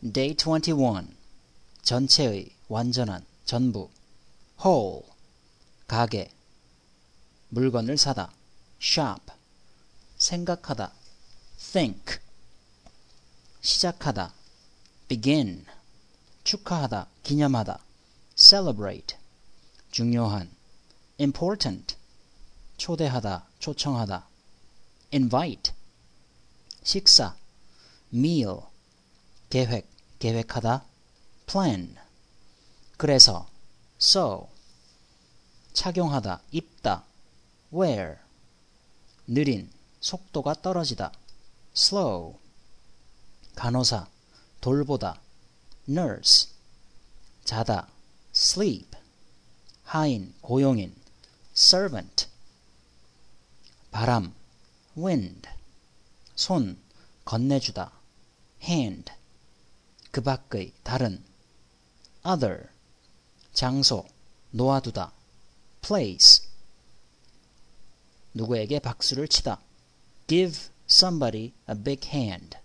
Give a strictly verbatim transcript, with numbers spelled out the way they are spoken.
Day twenty-one. 전체의, 완전한, 전부. whole, 가게. 물건을 사다. shop, 생각하다. think, 시작하다. begin, 축하하다, 기념하다. celebrate, 중요한. important, 초대하다, 초청하다. invite, 식사. meal, 계획, 계획하다. plan, 그래서. so, 착용하다, 입다. wear, 느린, 속도가 떨어지다. slow, 간호사, 돌보다. nurse, 자다. sleep, 하인, 고용인. servant, 바람. wind, 손, 건네주다. hand, 그 밖의, 다른. other, 장소, 놓아두다. place, 누구에게 박수를 치다. give somebody a big hand.